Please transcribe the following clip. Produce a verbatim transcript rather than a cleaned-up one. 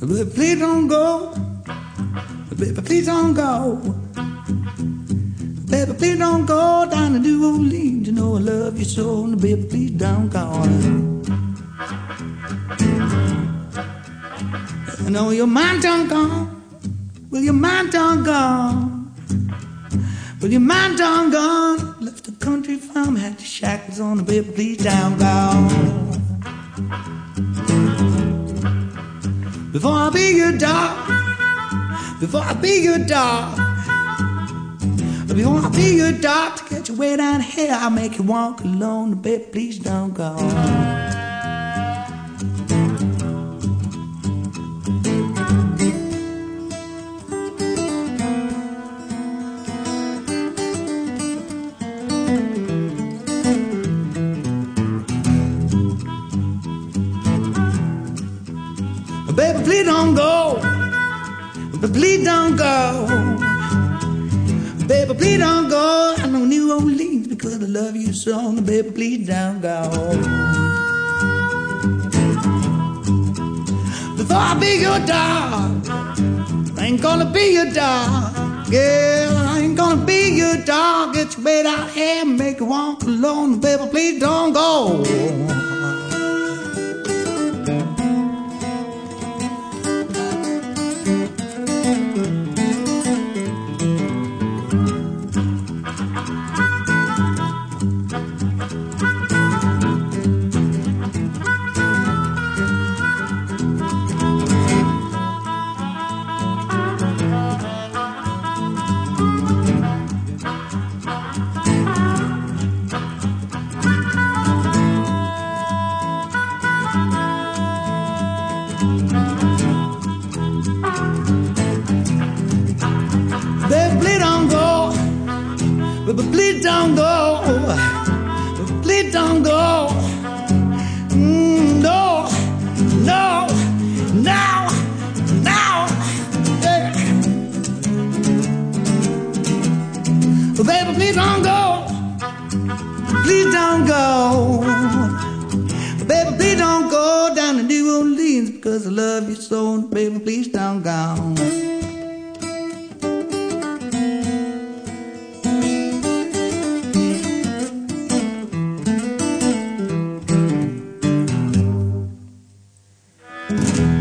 Baby, please don't go. Baby, please don't go. Baby, please don't go down to New Orleans. You know I love you so. Baby, please don't go. I know your mind done gone. Well, your mind done gone. Well, your mind done gone. Left the country farm, had the shackles on. Baby, please don't go. Before I be your dog, before I be your dog, before I be your dog, to get you way down here, I'll make you walk alone. Baby, please don't go. Baby, please don't go. But please don't go. Baby, please don't go. I know New Orleans because I love you so. Baby, please don't go. Before I be your dog, I ain't gonna be your dog. Yeah, I ain't gonna be your dog. Get your weight out here and make you walk alone. Baby, please don't go. But please don't go. But please don't go. Mm, no, no, now, now. Yeah. But baby, please don't go. Please don't go. But baby, please don't go down to New Orleans because I love you so. Baby, please don't go. Thank you.